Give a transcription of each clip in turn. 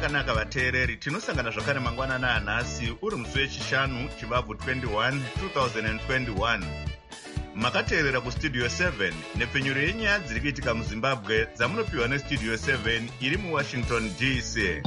Zvakanaka vateereri, tinosangana zvakare mangwanana anhasi uri musi wechishanu chibabvu 21 2021. Makateerera kustudio 7 nepfenyuro yenyaya dziri kuitika muZimbabwe dzamunopiwa nestudio 7 iri muWashington DC.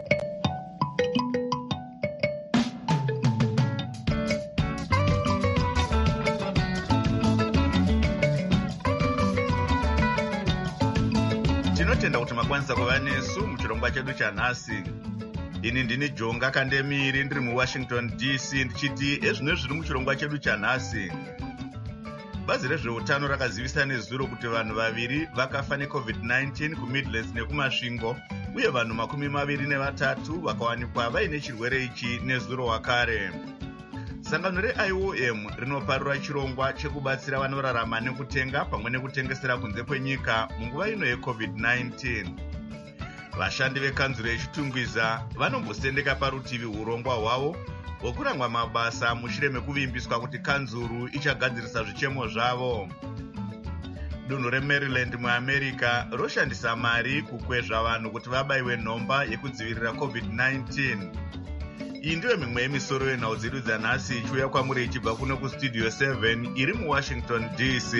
Tinotenda kuti makwanisa kuva nesu muchirongwa chedu chanhasi. Ini ndini Jonga Kandemiri ndiri muWashington DC ndichiti ezvino zviri muchirongwa chedu chanhasi. Bazi rezveutano rakazivisa nezuro kuti vanhu vaviri vakafa neCovid-19 kuMidlands nekumasvingo, uye vanhu 23 vakawanikwa vaine chirwere ichi nezuro wakare. Sangano reIOM rinoparura chirongwa chekubatsira vanorarama nekutenga pamwe nekutengesera kunze kwenyika munguva ino yeCovid-19. Vashandi vekanzuro yechitungwiza vanombosendeka parutivi urongwa hwavo hwokurangwa mabasa mushure mekuvimbiswa kuti kanzuru ichagadzirisa zvichemo zvavo. Dunhu reMaryland muAmerica roshandisa mari kukwezva vanhu kuti vabayiwe nhomba yekudzivirira COVID-19. Iyi ndiyo mimwe yemisoro yenhau dzedu dzanhasi ichiuya kwamuri ichibva kuno kustudio 7 iri muWashington DC.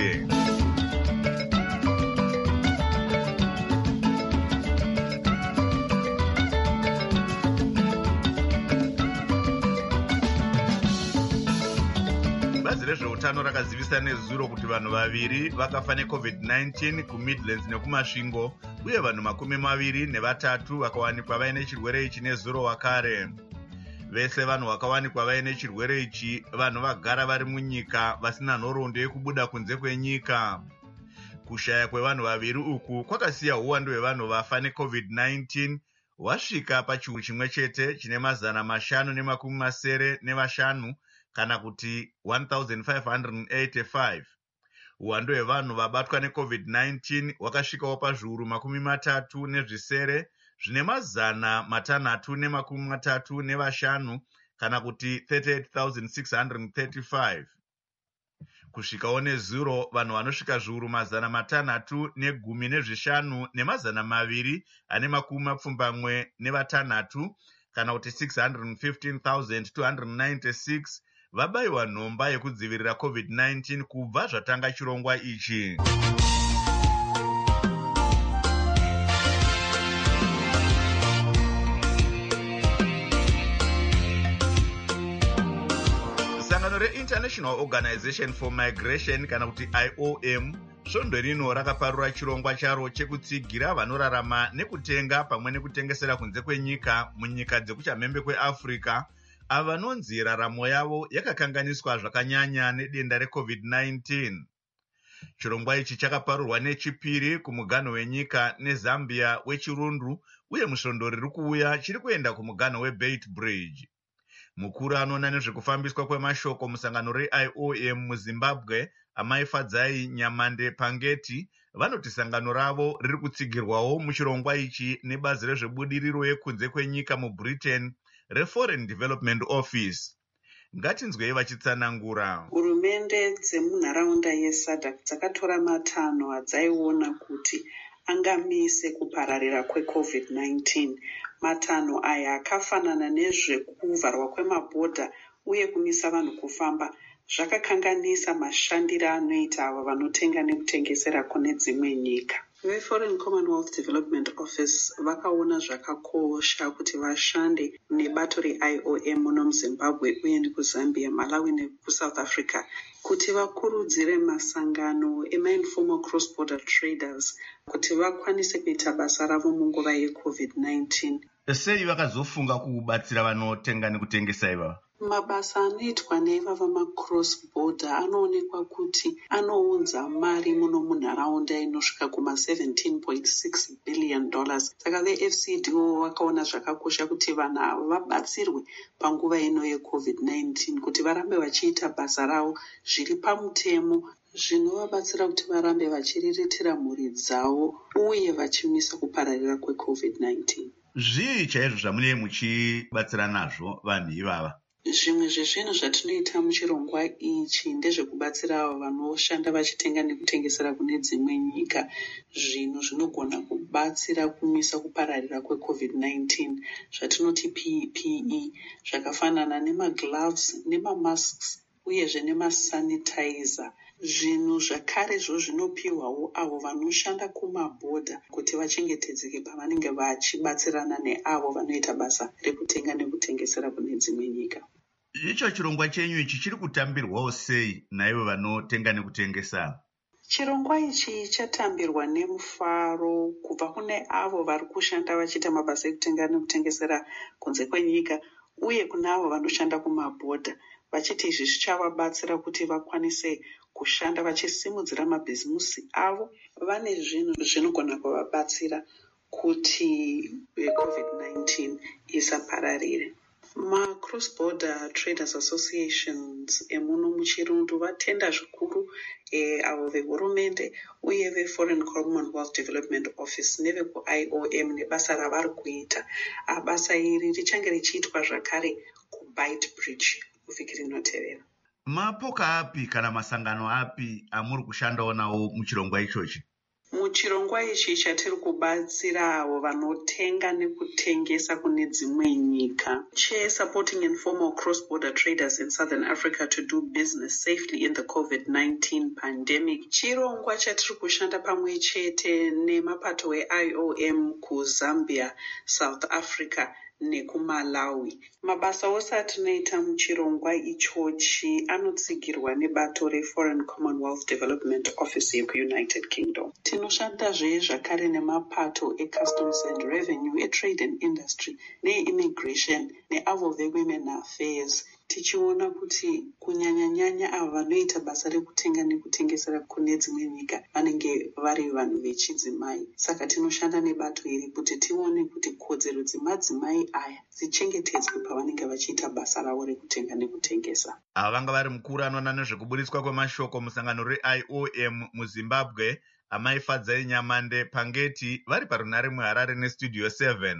Bazi rezveutano rakazivisa nezuro kuti vanhu vaviri vakafa neCovid-19 kuMidlands nekumasvingo, uye vanhu 23 vakawanikwa vaine chirwere ichi nezuro wakare. Vese vanhu vakawanikwa vaine chirwere ichi vanhu vagara vari munyika vasina nhoroondo yekubuda kunze kwenyika. Kushaya kwevanhu vaviri uku kwakasiya uwandu hwevanhu vafa neCovid-19 wasvika pachiuru chimwe chete chine 585 kana kuti 1585. Uwandu hwevanhu vabatwa neCovid-19 wakasvikawo pazviuru 30 zvine 635 kana kuti 38,635. Kusvikawo nezuro vanhu vanosvika zviuru 615 ne276 kana kuti 615,296 vabayiwa nhomba yekudzivirira COVID-19 kubva zvatanga chirongwa ichi. Sangano reInternational Organization for Migration kana kuti IOM svondo rino rakaparura chirongwa charo chekutsigira vanorarama nekutenga pamwe nekutengesera kunze kwenyika munyika dzekuchamhembe kweAfrica ava vanonzi raramo yavo yakakanganiswa zvakanyanya nedenda reCovid-19. Chirongwa ichi chakaparurwa nechipiri kumuganho wenyika neZambia wechirundu, uye musvondo riri kuuya chiri kuenda kumuganho weBeitbridge. Mukuru anoona nezvekufambiswa kwemashoko musangano reIOM muZimbabwe, Amai Fadzai Nyamande Pangeti, vanoti sangano ravo riri kutsigirwawo muchirongwa ichi nebazi rezvebudiriro yekunze kwenyika muBritain reForeign Development Office. Ngatinzwei vachitsanangura. Hurumende dzemunharaunda yeSADC dzakatora matanho adzaiona kuti angamise kupararira kweCovid-19. Matanho aya akafanana nezvekuvharwa kwemabhodha uye kumisa vanhu kufamba zvakakanganisa mashandiro anoita ava vanotenga nekutengesera kune dzimwe nyika. VeForeign Commonwealth Development Office vakaona zvakakosha kuti vashande nebato reIOM muno muZimbabwe uye nekuZambia, Malawi nekuSouth Africa kuti vakurudzire masangano ema-informal cross-border traders kuti vakwanise kuita basa ravo munguva yeCovid-19. Sei vakazofunga kubatsira vanotenga nekutengesa ivava? Mabasa anoitwa neivava macross border anoonekwa kuti anounza mari muno munharaunda inosvika kuma$17.6 billion. Saka veFCDO vakaona zvakakosha kuti vanhu ava vabatsirwe panguva ino yeCovid-19 kuti varambe vachiita basa ravo zviri pamutemo zvinovabatsira kuti varambe vachiriritira mhuri dzavo uye vachimisa kupararira kweCovid-19. Zvii chaizvo zvamunee muchibatsira nazvo vanhu ivava? Zvimwe zvezvinhu zvatinoita muchirongwa ichi ndezvekubatsira avo vanoshanda vachitenga nekutengesera kune dzimwe nyika zvinhu zvinogona kubatsira kumisa kupararira kweCovid-19 zvatinoti PPE zvakafanana nemagloves nemamasks uyezve nemasanitizer. Zvinhu zvakarezvo zvinopiwawo avo vanoshanda kumabhodha kuti vachengetedzeke pavanenge vachibatsirana neavo vanoita basa rekutenga nekutengesera kune dzimwe nyika. Icho chirongwa chenyu ichi chiri kutambirwawo sei naivo vanotenga nekutengesa? Chirongwa ichi chatambirwa nemufaro kubva kune avo vari kushanda vachiita mabasa ekutenga nekutengesera kunze kwenyika uye kuna avo vanoshanda kumabhodha vachiti izvi zvichavabatsira kuti vakwanise kushanda vachisimudzira mabhizimusi avo. Vane zvinhu zvinogona kuvabatsira kuti COVID-19 isapararire. Ma-cross-border traders associations emuno muchirundu vatenda zvikuru avo vehurumende uye ve-Foreign Commonwealth Development Office nevekuIOM nebasa ravari kuita. Basa iri richange richiitwa zvakare kuBeitbridge kuvhiki rinotevera. Mapoka api kana masangano api amuri kushandawo nawo muchirongwa ichochi? Muchirongwa ichi chatiri kubatsira avo vanotenga nekutengesa kune dzimwe nyika. Supporting informal cross-border traders in Southern Africa to do business safely in the COVID-19 pandemic. Chirongwa chatiri kushanda pamwe chete nemapato eIOM kuZambia, South Africa nekuMalawi. Mabasa ose atinoita muchirongwa ichochi anotsigirwa nebato reForeign Commonwealth Development Office yekuUnited Kingdom. Tinoshandazve zvakare nemapato eCustoms and Revenue, eTrade and Industry, neImmigration neavo veWomen Affairs, tichiona kuti kunyanya-nyanya avo vanoita basa rekutenga nekutengesera kune dzimwe nyika vanenge vari vanhu vechidzimai. Saka tinoshanda nebato iri kuti tione kuti kodzero dzemadzimai aya dzichengetedzwe pavanenge vachiita basa ravo rekutenga nekutengesa. Ava vanga vari mukuru anoona nezvekuburitswa kwemashoko musangano reIOM muZimbabwe, Amai Fadzai Nyamande Pangeti, vari parunare muHarare neStudio 7.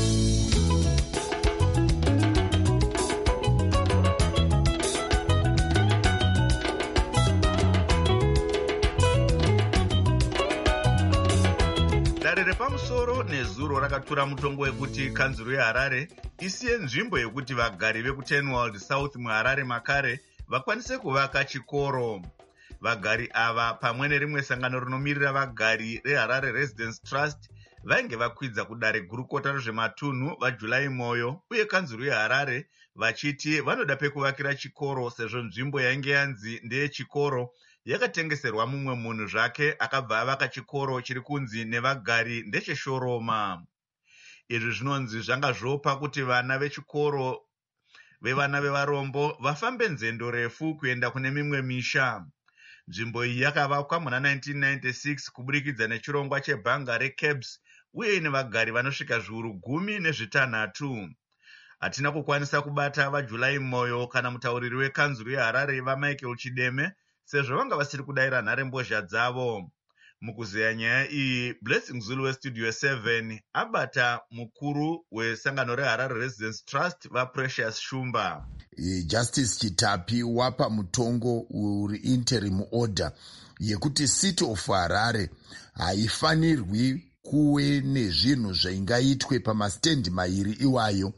Dare repamusoro nezuro rakatura mutongo wekuti kanzuro yeHarare isiye nzvimbo yekuti vagari veku10 South muHarare makare vakwanise kuvaka chikoro. Vagari ava pamwe nerimwe sangano rinomirira vagari reHarare Residence Trust vainge vakwidza kudare gurukota rezvematunhu vaJulai Moyo uye kanzuro yeHarare vachiti vanoda pekuvakira chikoro sezvo nzvimbo yainge yanzi ndeyechikoro yakatengeserwa mumwe munhu zvake akabva avaka chikoro chiri kunzi nevagari ndecheshoroma. Izvi zvinonzi zvanga zvopa kuti vana vechikoro vevana vevarombo vafambe nzendo refu kuenda kune mimwe misha. Nzvimbo iyi yakavakwa muna 1996 kuburikidza nechirongwa chebhanga reCABS uye ine vagari vanosvika zviuru 16. Hatina kukwanisa kubata vaJulai Moyo kana mutauriri wekanzuro yeHarare vaMichael Chideme sezvo vanga vasiri kudayira nharembozha dzavo. Mukuzeya nyaya iyi, Blessing Zulu weStudio 7 abata mukuru wesangano reHarare Residence Trust vaPrecious Shumba. Justice Chitapi wapa mutongo uri interim order yekuti City of Harare haifanirwi kuwe nezvinhu zvaingaitwe pamastendi mairi iwayo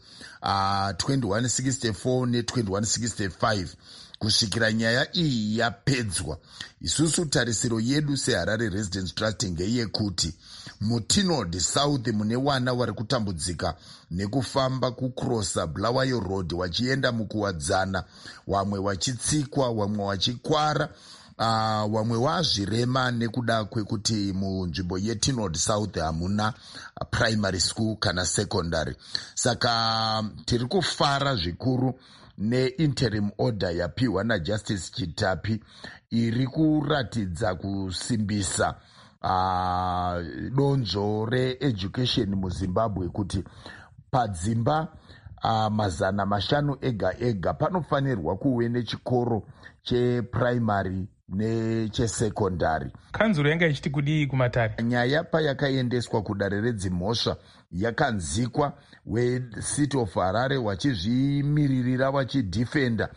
2164 ne2165 kusvikira nyaya iyi yapedzwa. Isusu tarisiro yedu seHarare Residence Trust ngeyekuti muTinod South mune wana vari kutambudzika nekufamba kucrossa Bulawayo Road wachienda mukuwadzana, wamwe wachitsikwa, wamwe wachikwara, wamwe wazvirema nekuda kwekuti munzvimbo yeTinod South hamuna primary school kana secondary. Saka tiri kufara zvikuru neinterim order yapiwa naJustice Chitapi iri kuratidza kusimbisa donzvo reeducation muZimbabwe kuti padzimba 500 ega ega panofanirwa kuve nechikoro cheprimary nechesekondari. Kanzuro yanga ichiti kudii kumatare? Nyaya payakaendeswa kudare redzimhosva yakanzikwa weCity of Harare wachizvimiririra wachidhifenda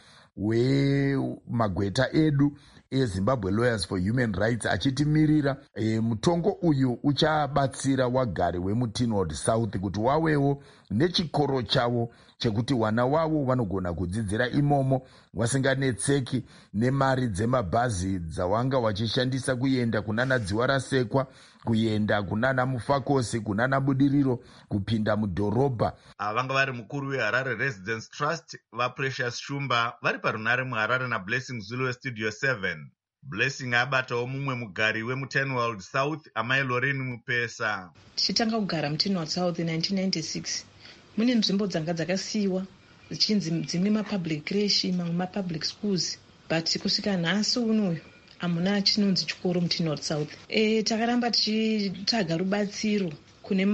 wemagweta edu eZimbabwe Lawyers for Human Rights achitimirira. Mutongo uyu uchabatsira wagari wemuTinwood South kuti wawewo nechikoro chavo chekuti wana wavo vanogona kudzidzira imomo wasinganetseki nemari dzemabhazi dzawanga wachishandisa kuenda kunana Dziwarasekwa, kuenda kunana Mufakosi, kunana Budiriro, kupinda mudhorobha. Vanga vari mukuru weHarare Residence Trust vaPrecious Shumba vari parunare muHarare naBlessing Zulu weStudio 7. Blessing abatawo mumwe mugari wemuTinwood South amai Lorraine Mupesa. Tichitanga kugara muTinwood South 1996 mune nzvimbo dzanga dzakasiyiwa dzichinzi dzimwe mapublic creche mamwe mapublic schools, but kusvika nhasi unoyu hamuna chinonzi chikoro muTinwood South. Takaramba tichitsvaga rubatsiro kune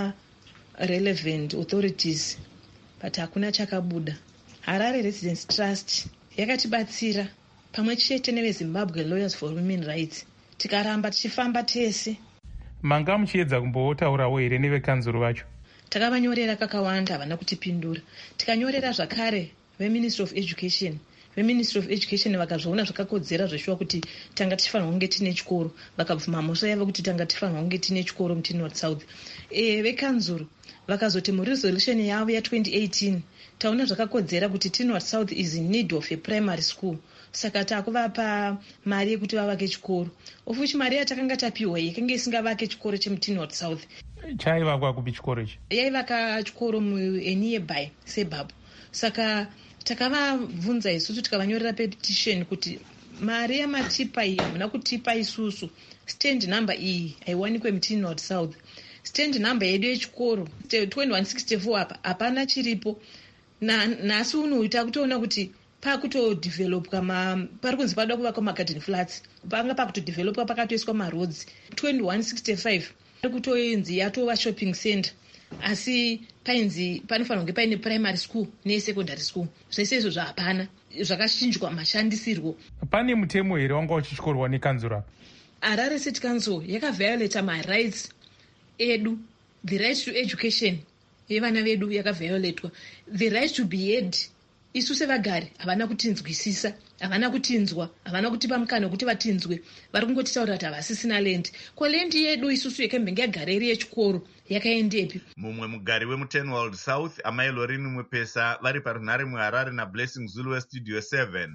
relevant authorities but hakuna chakabuda. Harare Residence Trust yakatibatsira pamwe chete neveZimbabwe Lawyers for Women Rights. Tikaramba tichifamba tese. Manga muchiedza kumbotaurawo here nevekanzuru vacho? Takavanyorera kakawanda havana kutipindura. Tikanyorera zvakare veMinistry of Education. VeMinistry of Education vakazviona zvakakodzera zveshuwa kuti tanga tifanirwa kunge tine chikoro, vakabvuma mhosva yavo kuti tanga tifanirwa kunge tine chikoro muTinwood South. Vekanzuru vakazoti muresolution yavo ya2018 taona zvakakodzera kuti Tinwood South is in need of a primary school, saka takuvapa mari yekuti vavake chikoro. Of which mari yatakanga tapiwa yakanga isingavake chikoro chemuTinwood South. Chaivakwa kupi chikoro ichi? Yaivaka chikoro nearby suburb. Saka takavabvunza isusu tikavanyorera petition kuti mari yamatipa iyi hamuna kutipa isusu. Stand number iyi haiwanikwe muTinwood South. Stand number yedu yechikoro 2164 apa hapana chiripo. Nhasi unoyu takutoona kuti pakutodevelopwa pari kunzi pada kuvakwa magarden flats, panga pakutodevelopwa pakatoiswa maroads. 2165 ari kutoinzi yatova shopping center, asi painzi panofanirwa kunge paine primary school nesecondary school. Zvese izvo zvahapana, zvakachinjwa mashandisirwo. Pane mutemo here wanga uchityorwa nekanzuru apa? Harare City Council yakaviolata marights edu. The right to education yevana vedu yakaviolatwa. The right to be heard isu sevagari havana kutinzwisisa, havana kutinzwa, havana kutipa mukana wekuti vatinzwe. Vari kungotaura kuti havasisina land. Ko land yedu isusu yakambenge yagara iri yechikoro yakaendepi? Mumwe mugari wemuTinwood South amai Lorraine Mupesa vari parunare muHarare naBlessing Zulu weStudio 7.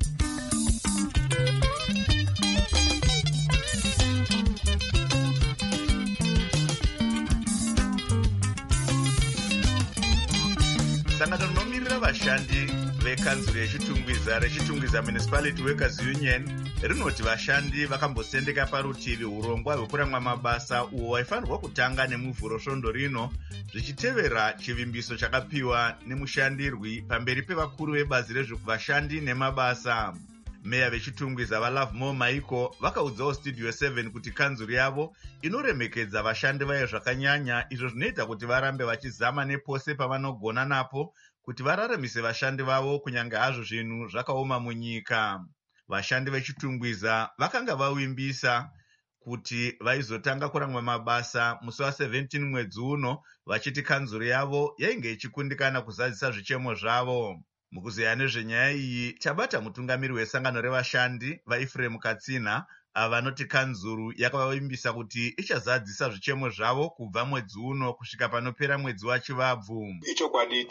Sangano rinomirira vashandi vekanzuru rechitungwiza Municipality Workers Union rinoti vashandi vakambosendeka parutivi urongwa hwekuramwa mabasa uwo waifanirwa kutanga nemuvhuro svondo rino, zvichitevera chivimbiso chakapiwa nemushandirwi pamberi pevakuru vebazi rezvevashandi nemabasa. Meya vechitungwiza vaLovemore Maiko vakaudzawo Studio 7 kuti kanzuru yavo inoremekedza vashandi vayo zvakanyanya, izvo zvinoita kuti varambe vachizama nepose pavanogona napo kuti vararamise vashandi vavo kunyange hazvo zvinhu zvakaoma munyika. Vashandi vechitungwiza vakanga vavimbisa kuti vaizotanga kuramwa mabasa musi wa17 mwedzi uno, vachiti kanzuru yavo yainge ichikundikana kuzadzisa zvichemo zvavo. Mukuzeya nezvenyaya iyi tabata mutungamiri wesangano revashandi vaEphraim Katsina vanoti kanzuru yakavavimbisa kuti ichazadzisa zvichemo zvavo kubva mwedzi uno kusvika panopera mwedzi waChivabvu. Ichokwadi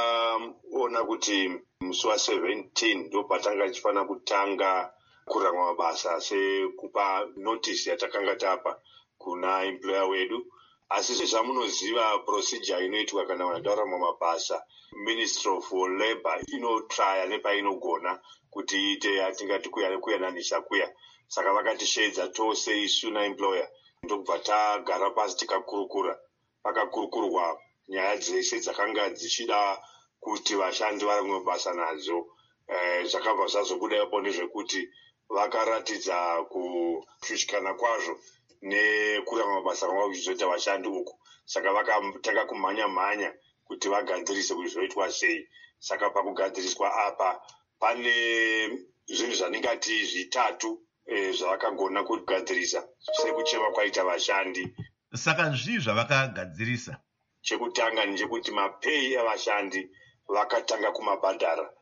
takaona kuti musi wa17 ndo patanga ichifanira kutanga kuramwa mabasa sekupa notice yatakanga tapa kuna employer wedu. Asi zvamunoziva procedure inoitwa kana vanataramwa mabasa, Ministry of Labour inotraya nepainogona kuti iite yatingati kuyananisha kuya. Saka vakatishedza tose isu naemployer, ndokubva tagara pasi tikakurukura. Pakakurukurwa nyaya dzese dzakanga dzichida kuti vashandi varamwe mabasa nadzo. Zvakabva zvazobuda ipapo ndezvekuti vakaratidza kushushikana kwazvo nekuramwa mabasa kwanga kuchizoita vashandi uku. Saka vakatanga kumhanya kuti vagadzirise kuti zvoitwa sei. Saka pakugadziriswa apa pane zvinhu zvaningati zvitatu zvavakagona kugadzirisa sekuchema kwaita vashandi. Saka zvii zvavakagadzirisa? chekutanga ndechekuti mapei avashandi vakatanga kumabhadhara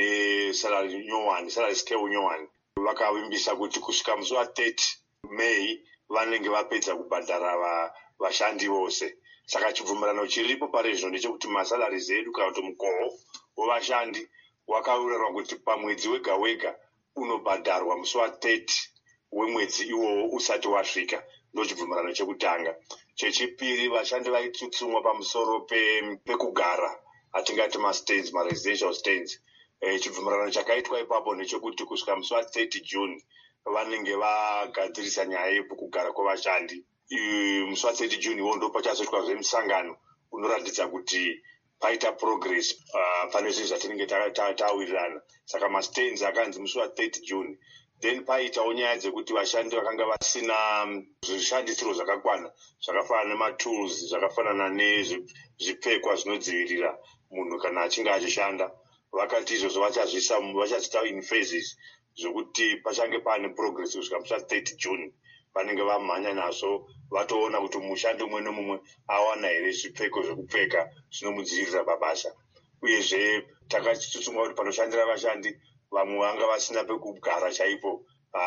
nesalary nyowani, salary scale nyowani. Vakavimbisa kuti kusvika musi wa30 May vanenge vapedza kubhadhara vashandi vose. Saka chibvumirano chiripo pari zvino ndechekuti masalaries edu kana kuti mukoho wevashandi wakaurerwa kuti pamwedzi wega wega unobhadharwa musi wa30 wemwedzi iwowo usati wasvika. Ndo chibvumirano chekutanga. Chechipiri, vashandi vaitsutsumwa pamusoro pekugara, atingati mastains, maresidential stains. Chibvumirano chakaitwa ipapo ndechekuti kusvika musi wa30 June vanenge vagadzirisa nyaya yepekugara kwevashandi. Musi wa30 June iwo ndo pachazoitwa zvemusangano unoratidza kuti paita progress pane zvinhu zvatinenge tawirirana. Saka mastains akanzi musi wa30 June. Then paitawo nyaya dzekuti vashandi vakanga vasina zvishandisiro zvakakwana zvakafanana nematools, zvakafanana nezvipfekwa zvinodzivirira munhu kana achinge achishanda. Vakati izvozvo vachazviita in phases zvokuti pachange pane progress kusvika musi wa30 June vanenge vamhanya nazvo vatoona kuti mushandi umwe nemumwe awana here zvipfeko zvekupfeka zvinomudzivirira pabasa. Uyezve takachitsutsumwa kuti panoshandira vashandi vamwe vanga vasina pekugara chaipo,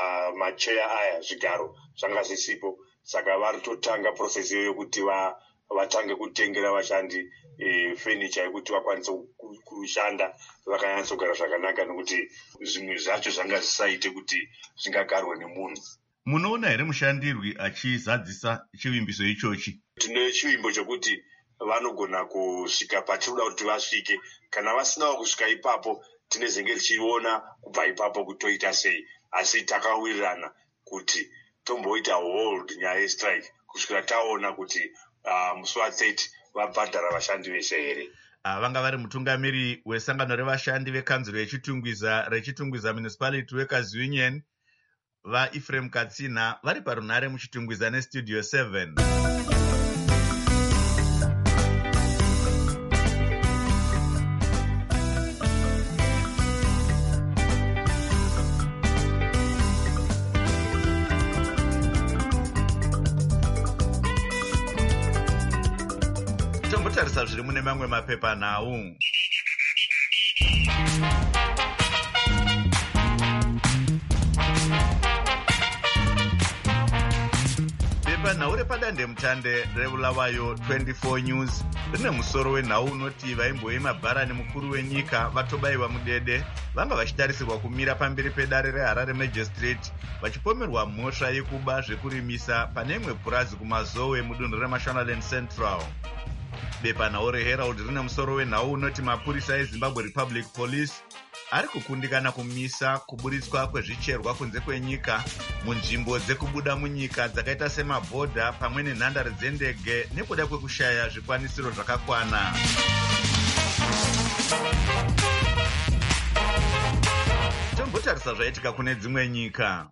macheya aya zvigaro zvanga zvisipo. Saka varitotanga process yokuti vatange kutengera vashandi furniture yekuti vakwanise kushanda vakanyatsogara zvakanaka, nekuti zvimwe zvacho zvanga zvisaite kuti zvingagarwe nemunhu. Munoona here mushandirwi achizadzisa chivimbiso ichochi? Tine chivimbo chokuti vanogona kusvika patinoda kuti vasvike. Kana vasinawo kusvika ipapo tinezenge tichiona kubva ipapo kuti toita sei, asi takawirirana kuti tomboita hold nyaya yestrike kusvikira taona kuti musi wa30 vabhadhara vashandi vese here. Vanga vari mutungamiri wesangano revashandi vekanzuro rechitungwiza Municipality Workers Union vaEphraim Katsina vari parunhare muchitungwiza nestudio 7. Tombotarisa zviri mune mamwe mapepa nhau. Pepa nhau repadandemutande reBulawayo 24 News rine musoro wenhau unoti vaimboema bharani mukuru wenyika vatobayiwa mudede vanga vachitarisirwa kumira pamberi pedare reHarare Magistrate vachipomerwa mhosva yekuba zvekurimisa pane imwe purazi kumazowe mudunhu reMashonaland Central. Bepa nhau reHerald rine musoro wenhau unoti mapurisa eZimbabwe Republic Police ari kukundikana kumisa kuburitswa kwezvicherwa kunze kwenyika munzvimbo dzekubuda munyika dzakaita semabhodha pamwe nenhandare dzendege nekuda kwekushaya zvikwanisiro zvakakwana. Tombotarisa zvaitika kune dzimwe nyika.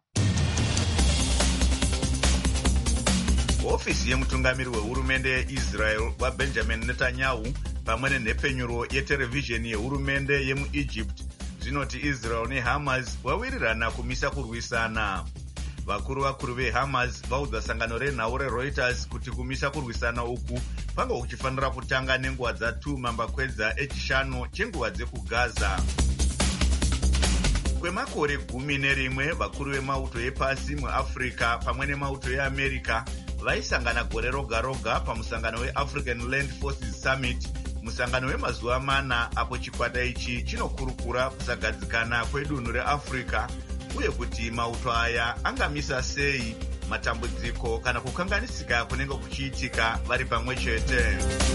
Ofisi yemutungamiri wehurumende yeIsrael waBenjamin Netanyahu pamwe nenhepenyuro yeterevhizheni yehurumende yemuEgypt zvinoti Israel neHamas vawirirana kumisa kurwisana. Vakuru veHamas vaudza sangano renhau reReuters kuti kumisa kurwisana uku kwanga kuchifanira kutanga nenguva dza2 mambakwedza echishanu chenguva dzekuGaza. Kwemakore 11 vakuru vemauto epasi muAfrica pamwe nemauto eAmerica vaisangana gore roga roga pamusangano weAfrican Land Forces Summit, musangano wemazuva 4 apo chikwata ichi chinokurukura kusagadzikana kwedunhu reAfrica uye kuti mauto aya angamisa sei matambudziko kana kukanganisika kunenge kuchiitika vari pamwe chete.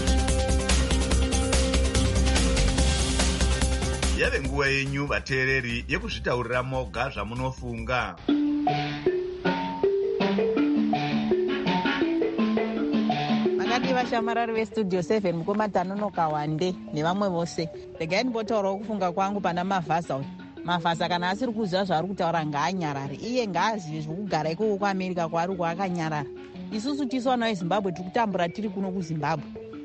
Yave nguva yenyu vateereri yekuzvitaurira moga zvamunofunga. Vashamarari vestudio 7 mukomatanonoka wande nevamwe vose regai ndimbotaurawo kufunga kwangu pana Mavhaza. Mavhaza kana asiri kuziva zvaari kutaura ngaanyarare, iye ngaazive zvokugara ikoko kuAmerica kwaari kwaakanyarara. Isusu tisu vana veZimbabwe tiri kutambura tiri kuno kuZimbabwe.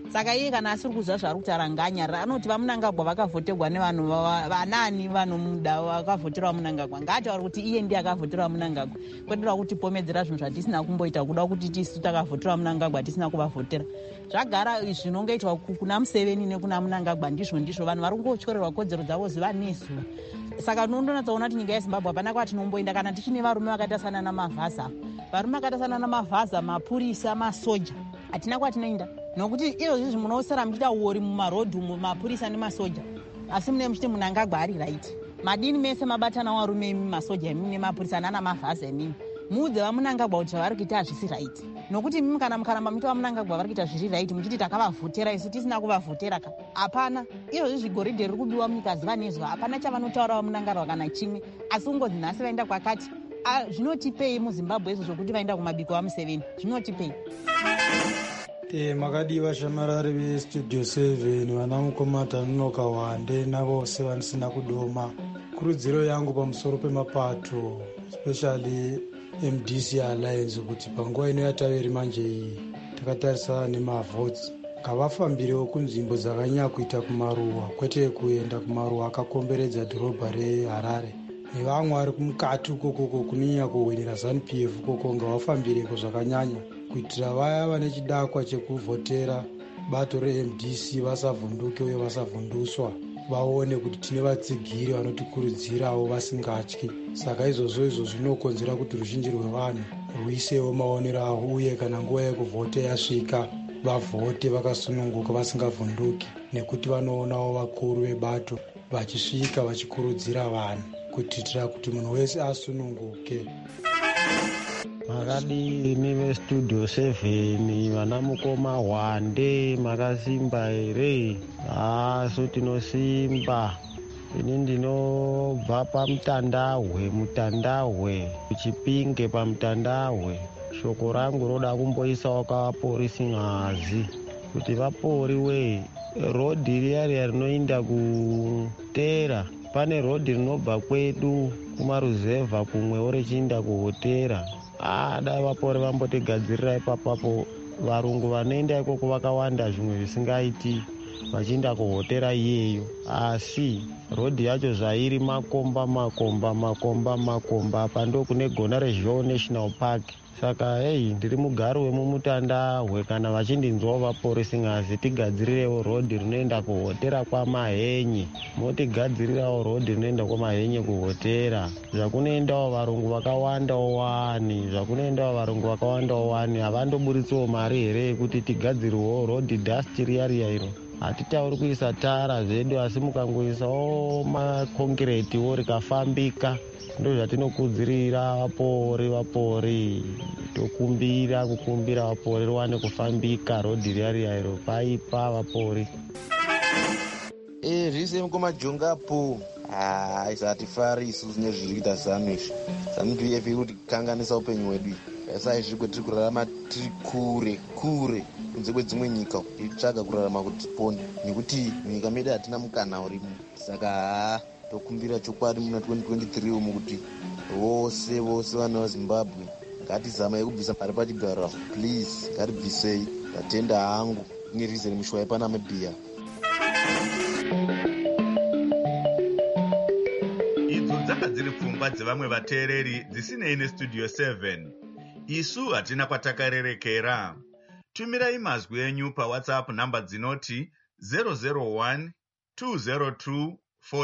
saka iye kana asiri kuziva zvaari kuti aranganyarira anoti vamunangagwa vakavhoterwa nevanhu vanani vanhu muda vakavhoterwa munangagwa ngaataura kuti iye ndiye akavhoterwa munangagwa kwetera kuti pomedzera zvinhu zvatisina kumboita kuda kuti tisu takavhoterwa munangagwa tisina kuvavhotera zvagara zvinongoitwa kuna Museveni nekuna munangagwa ndizvo vanhu vari kungotyorerwa kodzero dzavo zuva nezuva saka unondonatsaona kuti nyika yeZimbabwe hapana kwatinomboenda kana tichine varume vakaita sana namavhaza varume vakaita sana namavhaza mapurisa masoja hatina kwatinoenda nokuti izvozvi munosara muchiita uori mumarodhi umu mapurisa nemasoja asi mune muchiti munangagwa ari right madini mese mabatana warume imi masoja imi nemapurisa nanamavhaza imimi muudze vamunangagwa kuti zvavari kuita hazvisi right nokuti mimi kana mukaramba muti vamunangagwa vari kuita zviri right muchiti takavavhotera isu tisina kuvavhotera ka hapana izvozvi zvigoridhe riri kubiwa munyika zuva nezuva hapana chavanotaura vamunangagwa kana chimwe asi ungodzi nhasi vaenda kwakati zvinotipei muZimbabwe izvo zvokuti vaenda kumabiko vaMuseveni zvinotipei. Makadiva shamarari vestudio 7 vana mukoma Dhanonoka Wande navose vanisina kudoma. Kurudziro yangu pamusoro pemapato especially MDC Alliance kuti panguva ino yataveri manje iyi takatarisa nemavhotsi ngavafambirewo kunzvimbo dzakanyanya kuita kumaruwa kwete kuenda kumaruwa akakomberedza dhorobha reHarare nevamwe vari kumukati ukoko kunyanya kuhwenera ZANU-PF koko ngavafambireko zvakanyanya kuitira vaya vane chidakwa chekuvhotera bato reMDC vasavhunduke uye vasavhunduswa vaone kuti tine vatsigiri vanotikurudzirawo vasingatyi saka izvozvo zvinokonzera kuti ruzhinji rwevanhu ruisewo maonero avo uye kana nguva yekuvhota yasvika vavhote vakasununguka vasingavhunduki nekuti vanoonawo vakuru vebato vachisvika vachikurudzira vanhu kuitira kuti munhu wese asununguke. Makadini vestudio 7 vana mukoma Wande makasimba here? So tinosimba. Ini ndinobva pamutandahwe kuchipinge pamutandahwe. Shoko rangu roda kumboisawo kavaporisi ngazi kuti vaporiwe rodhi riya rinoenda kutera. Pane rodhi rinobva kwedu kumaruzevha kumwewo richienda kuhotera. Dai vapore vambotigadzirira ipapapo. Varungu vanoenda ikoko vakawanda zvimwe zvisingaiti vachienda kuhotera iyeyo, asi rodhi yacho zvairi makomba apa ndokune gona rezhou national park. Saka ndiri mugari wemumutandahwe kana vachindinzwawo vaporisi ngazi tigadzirirewo rodhi rinoenda kuhotera kwaMahenye. Motigadzirirawo rodhi rinoenda kwaMahenye kuhotera. Zvakunoendawo varungu vakawandawo wani havandoburitsawo mari here yekuti tigadzirirewo rodhi dasti riya iro. Hatitauri kuisa tara zvedu asi mukangoisawo makongiretiwo rikafambika ndo zvatinokudzirira vapori tokumbira vapori riwane kufambika rodhi riya iro paipa vapori. Zvise mukoma jongapo haishatifari isusu nezviri kuita ZANU izvi. ZANU-PF iri kutikanganisa upenyu hwedu sai zviri kwetiri kurarama tiri kure kunze kwedzimwe nyika tichitsvaga kurarama kuti tipone nekuti munyika medu hatina mukana urimo. Saka tokumbira chokwadi muna 2023 umu kuti vose vana vaZimbabwe ngatizamai kubvisa pari pachigara please, ngatibvisei tatenda hangu nerizeni mushwai paNamibia. Idzo dzanga dziri pfungwa dzevamwe vateereri dzisinei nestudio 7. Isu hatina kwatakarerekera. Tumirai mazwi enyu paWhatsApp namba dzinoti 001 202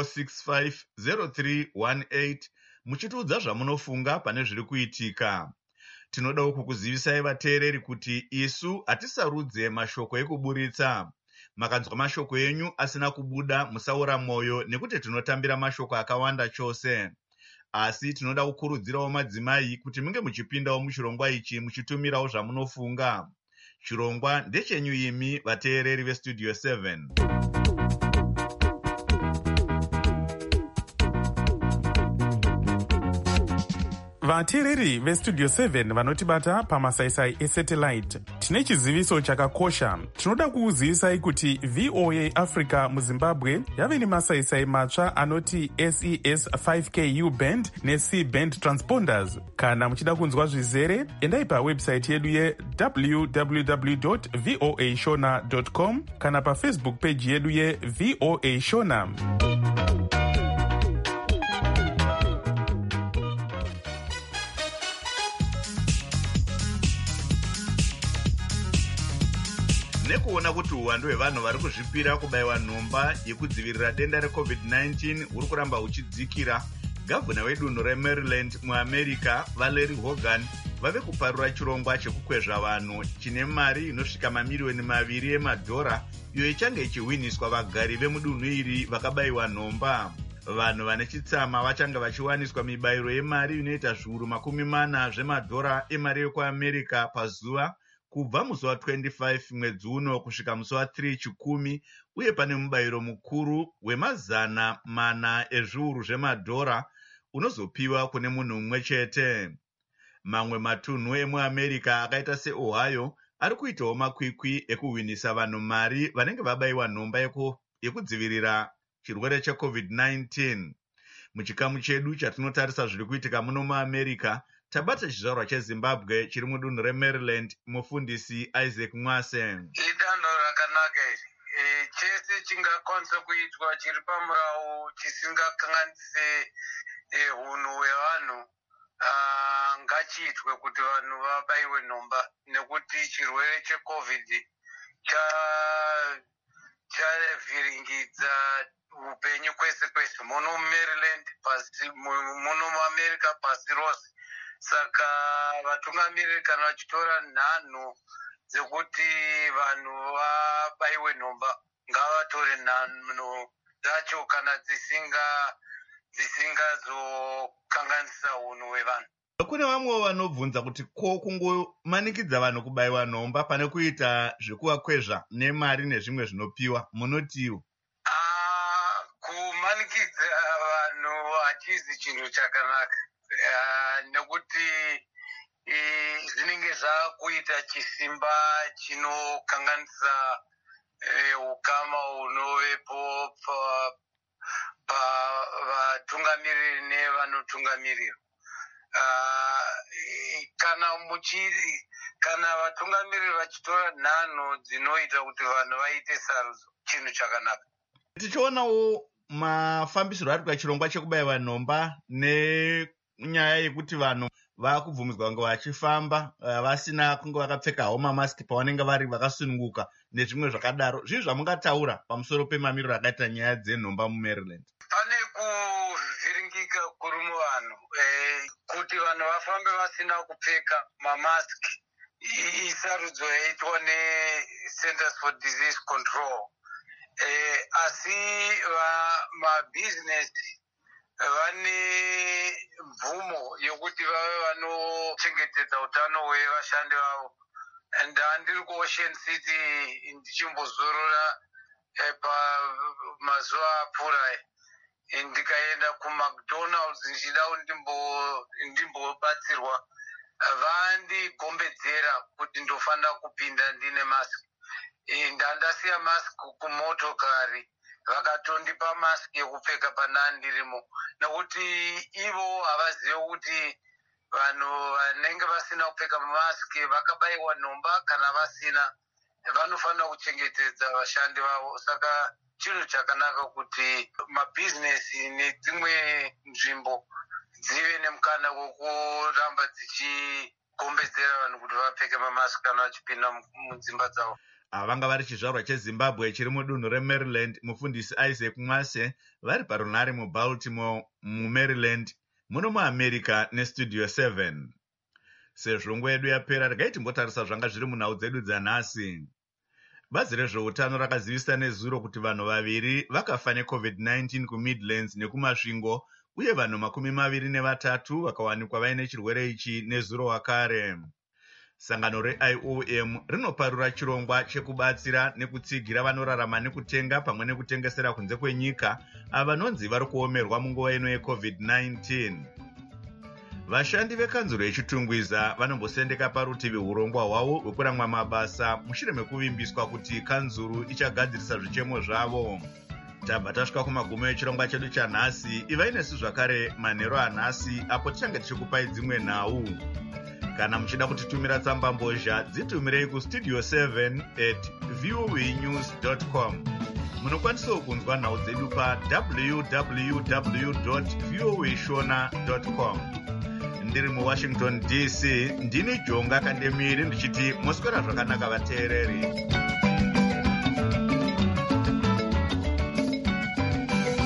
4650318 muchitiudza zvamunofunga pane zviri kuitika. Tinodawo kukuzivisai vateereri kuti isu hatisarudze mashoko ekuburitsa. Makanzwa mashoko enyu asina kubuda musaura mwoyo nekuti tinotambira mashoko akawanda chose. Asi tinoda kukurudzirawo madzimai kuti munge muchipindawo muchirongwa ichi muchitumirawo zvamunofunga. Chirongwa ndechenyu imi vateereri vestudio 7. Vateereri vestudio 7 vanotibata pamasaisai esatellite tine chiziviso chakakosha. Tinoda kukuzivisai kuti VOA Africa muZimbabwe yave nemasaisai matsva anoti SES 5K U-band ne-C-band transponders. Kana muchida kunzwa zvizere, endai pawebsite yedu ye-www.voashona.com kana pafacebook page yedu ye-VOA Shona. Nekuona kuti uwandu hwevanhu vari kuzvipira kubayiwa nhomba yekudzivirira denda reCovid-19 huri kuramba huchidzikira, gavhuna wedunhu reMaryland muAmerica Valerie Hogan vave kuparura chirongwa chekukwezva vanhu chine mari inosvika mamiliyoni 2 emadhora iyo ichange ichihwiniswa vagari vemudunhu iri vakabayiwa nhomba. Vanhu vane chitsama vachange vachiwaniswa mibayiro yemari inoita zviuru 40 zvemadhora emari yekuAmerica pazuva kubva musi wa25 mwedzi uno kusvika musi wa3 chikumi, uye pane mubayiro mukuru we400 ezviuru zvemadhora unozopiwa kune munhu mumwe chete. Mamwe matunhu emuAmerica akaita seOhio ari kuitawo makwikwi ekuhwinisa vanhu mari vanenge vabayiwa nhomba yekudzivirira chirwere cheCovid-19. Muchikamu chedu chatinotarisa zviri kuitika muno muAmerica, tabata chizvarwa cheZimbabwe chiri mudunhu reMaryland, mufundisi Isaac Mwase. Idanho rakanaka iri. Chese chingakwanisa kuitwa chiri pamurau chisingakanganise hunhu hwevanhu ngachiitwe kuti vanhu vabayiwe nhomba, nekuti chirwere cheCovid chavhiringidza upenyu kwese kwese muno muMaryland, muno muAmerica pasi rose. Saka vatungamiriri kana vachitora nhanho dzekuti vanhu vabayiwe nhomba, ngavatore nhanho dzacho kana dzisingazokanganisa hunhu hwevanhu. Kune vamwe vanobvunza kuti ko kungomanikidza vanhu kubayiwa nhomba pane kuita zvekuvakwezva nemari nezvimwe zvinopiwa, munotiwo? Kumanikidza vanhu hachizi chinhu chakanaka. Nekuti zvinenge zvakuita chisimba chinokanganisa ukama hunovepo pavatungamiriri nevanotungamirirwa. Kana vatungamiriri vachitora nhanho dzinoita kuti vanhu vaite sarudzo, chinhu chakanaka. Tichionawo mafambisiro ari pachirongwa chekubayiwa nhomba nenyaya yekuti vanhu vakubvumidzwa kunge vachifamba vasina kunge vakapfeka homa mask pavanenge vari vakasununguka nezvimwe zvakadaro. Zvii zvamungataura pamusoro pemamiriro akaita nyaya dzenhomba muMaryland? Pane kuvhiringika kuri muvanhu kuti vanhu vafambe vasina kupfeka mamaski. Isarudzo yaitwa neCenters for Disease Control. Asi mabhizinesi vane mvumo yokuti vave vanochengetedza utano hwevashandi vavo. Ndiri kuOcean City ndichimbozorora pamazuva apfuura, ndikaenda kuMcDonald's ndichida ndimbobatsirwa, vandigombedzera kuti ndofanira kupinda ndine maski. Ndandasiya mask kumotokari, vakatondipa mask yekupfeka pana ndirimo, nekuti ivo havazive kuti vanhu vanenge vasina kupfeka mask vakabayiwa nhomba kana vasina, vanofanira kuchengetedza vashandi vavo. Saka chinhu chakanaka kuti mabhizinesi nedzimwe nzvimbo dzive nemukana wokuramba dzichigombedzera vanhu kuti vapfeke mamask kana vachipinda mudzimba dzavo. Vanga vari chizvarwa cheZimbabwe chiri mudunhu reMaryland, mufundisi Isaac Mwase vari parunhare muBaltimore muMaryland muno muAmerica neStudio 7. Sezvo nguva yedu yapera, regai timbotarisa zvanga zviri munhau dzedu dzanhasi. Bazi rezveutano rakazivisa nezuro kuti vanhu 2 vakafa neCovid-19 kuMidlands nekumasvingo, uye vanhu 23 vakawanikwa vaine chirwere ichi nezuro wakare. Sangano reIOM rinoparura chirongwa chekubatsira nekutsigira vanorarama nekutenga pamwe nekutengesera kunze kwenyika vanonzi vari kuomerwa munguva ino yeCovid-19. vashandi vekanzuro yechitungwiza vanombosendeka parutivi urongwa hwavo hwekuramwa mabasa mushure mekuvimbiswa kuti kanzuro ichagadzirisa zvichemo zvavo. Tabva tasvika kumagumo echirongwa chedu chanhasi. Ivai nesu zvakare manheru anhasi apo tichange tichikupai dzimwe nhau. Kana muchida kutitumira tsamba mbozha dzitumirei kustudio 7@voanews.com. Munokwanisawo kunzwa nhau dzedu pa www.voashona.com. Ndiri muWashington DC, ndini Jonga Kandemiri ndichiti moswera zvakanaka vateereri.